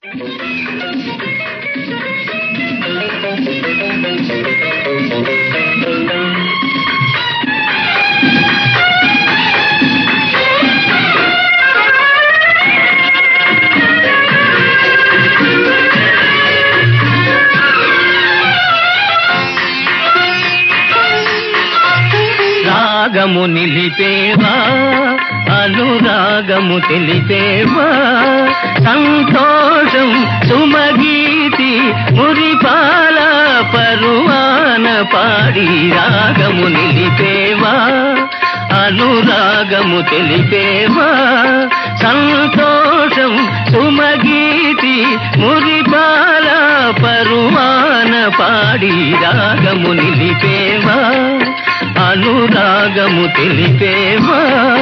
రాగము నిలిపేవా అనురాగము తెలిపేవా సంతోషం సుమగీతి మురిపాల పరువాన పాడి రాగము నిలిపేవా అనురాగము తెలిపేవా సంతోషం సుమగీతి మురిపాల పరువాన పాడి రాగము నిలిపేవా అనురాగము తెలిపేవా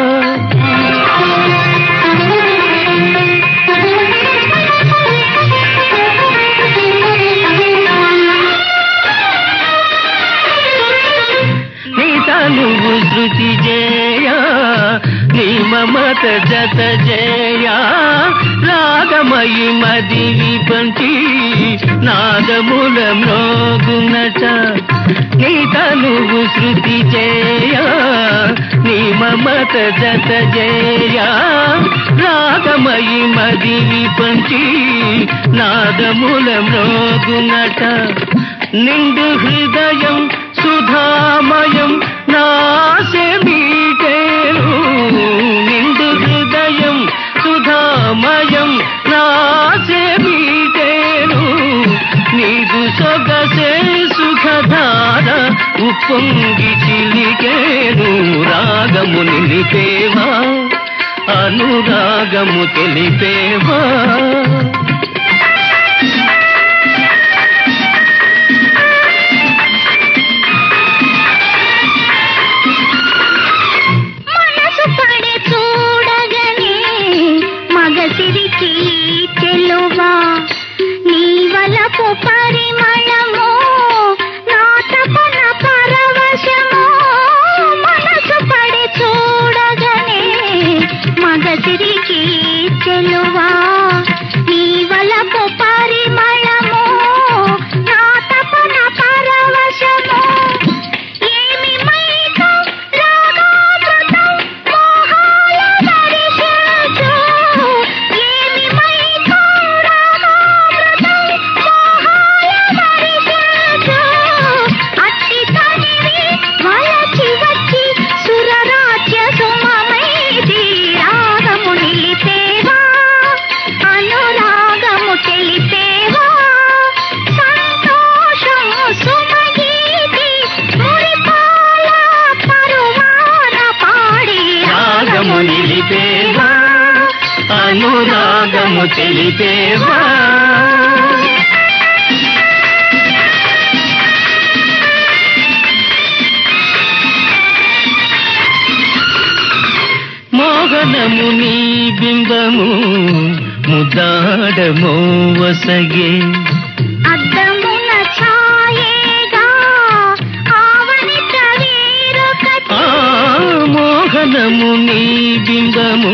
నీ తనువు శృతి జయా నీ మమత జత జయా రాగమయి మదివి పంచి నాదముల మ్రోగునట నీ తనువు శృతి జయా నీ మమత జత జయా రాగమయి మదివి పంచి నాదముల మ్రోగునట నిండు హృదయం సుధామయం నాశే మీటేను నిండు హృదయం సుధామయం నాశే మీటేను నీదు సొగసే సుఖధార ఉప్పొంగి చిలికేను రాగము నిలిపేవా అనురాగము తెలిపేవా పరిమళము నా తపన పరవశము మనసు పడి చూడగనే మగసిరికి చెలువా నీ వలపు పరిమళము నా తపన పరవశము ఏమి మైకం రాగామృతం మోహాల దరిశేషు ఏమి మైకం రాగామృతం అట్టి తనివి వలచి వచ్చి సురరాజ్య సుమమైది రాగము నిలిపేవా అనురాగము తెలిపేవా సంతోషము సుమగీతి మురిపాల పరువాన పాడి రాగము నిలిపేవా అనురాగము తెలిపేవా మోహనము నీ బింబము ముదాడమో వసగే అద్దమున ఛాయేగా ఆవనిత వీరొకటి మోహనము నీ బింబము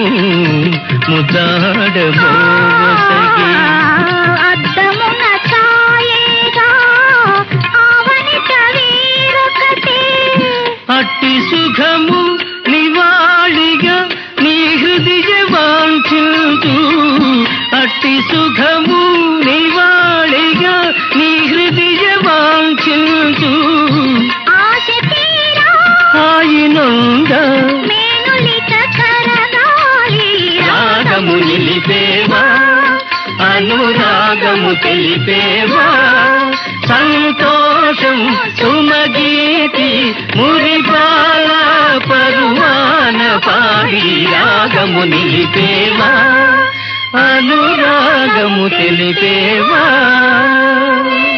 ముదాడమో వసగే అద్దమున ఛాయేగా ఆవనిత వీరొకటి అట్టి సుఖము నివాళిగా నీ హృదయ వాంఛించు అట్టి సుఖము నివాళిగా నీ హృదయ వాంఛించు ఆశ తీరా హాయినంద మేనులిక కరగాలి రాగము నిలిపేవా అనురాగము తెలిపేవా సంతోషం సుమగీతి మురిపాల పరువాన పాడి రాగము నిలిపేవా అనురాగము తెలిపేవా